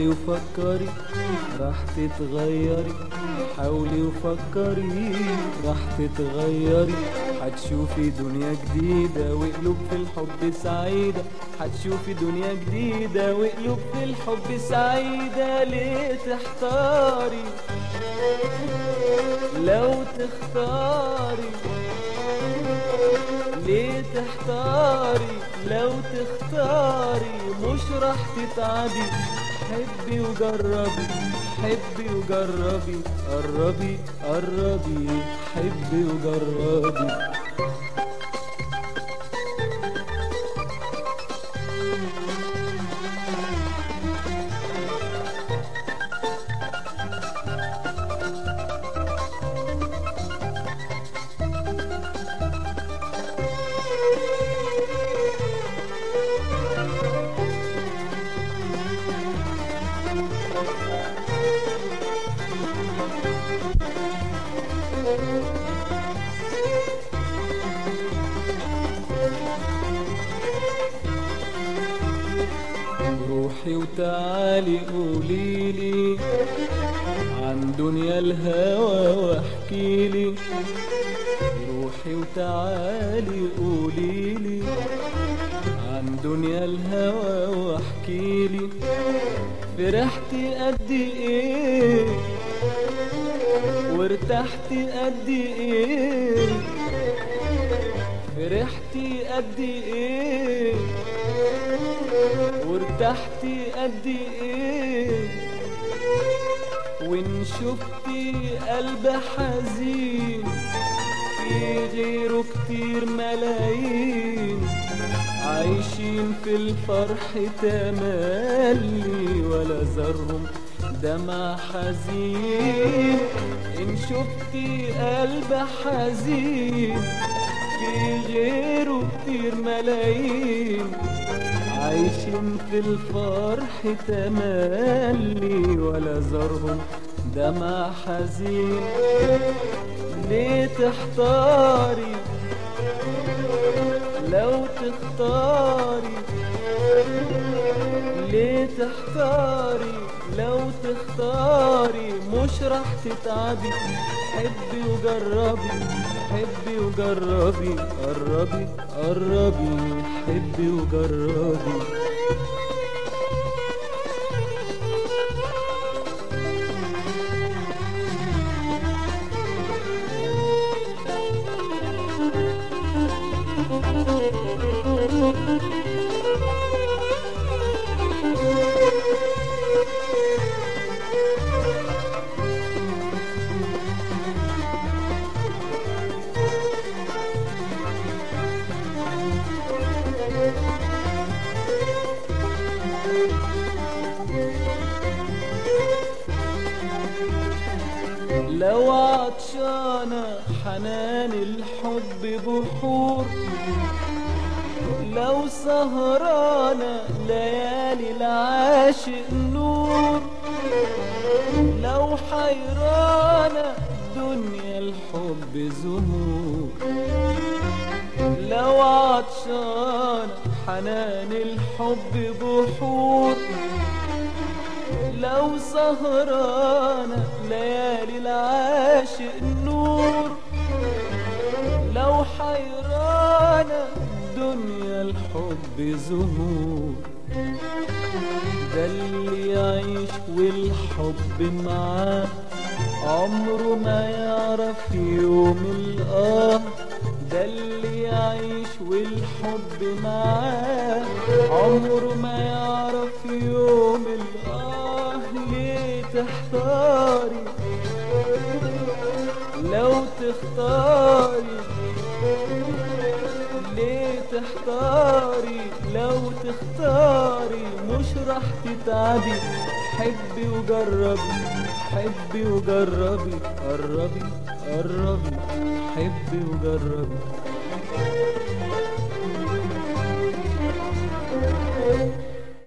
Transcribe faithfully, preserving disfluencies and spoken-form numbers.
وفكري راح تتغيري، حاولي وفكري راح تتغيري، هتشوفي دنيا جديدة وقلوب في الحب سعيدة، هتشوفي دنيا جديدة وقلوب في الحب سعيدة. ليه تحتاري لو تختاري، ليه تحتاري لو تختاري، مش راح تتعبي. حبي وجربي حبي وجربي، قربي قربي حبي وجربي. روحي وتعالي قوليلي عن دنيا الهوى واحكيلي، روحي وتعالي قوليلي عن دنيا الهوى واحكيلي. فرحتي قد ايه وارتحتي قد ايه، فرحتي قد ايه وارتحتي قد ايه، وان شفتي قلب حزين في غيره كتير ملايين، عايشين في الفرح تملي ولا زارهم دمع حزين. ان شفتي قلب حزين في غيره كتير ملايين، عايشين في الفرح تملي ولا زارهم دمع حزين. ليه تحتاري لو تختاري، ليه تحتاري لو تختاري، مش راح تتعبي. حبي وجربي حبي وجربي، قربي قربي حبي وجربي. لو عطشانة حنان الحب بحور، لو سهرانة ليالي العاشق نور، لو حيرانة دنيا الحب زهور، لو عطشانة حنان الحب بحور، لو سهرانة ليالي العاشق نور، لو حيرانة دنيا الحب زهور. ده اللي يعيش والحب معاه عمره ما يعرف يوم الآه، ده اللي يعيش والحب معاه عمره ما يعرف يوم الآه. ليه تحتاري لو تختاري، ليه تحتاري لو تختاري، مش راح تتعبي. حبي وجربي حبي وجربي، قربي قربي حبي وجربي.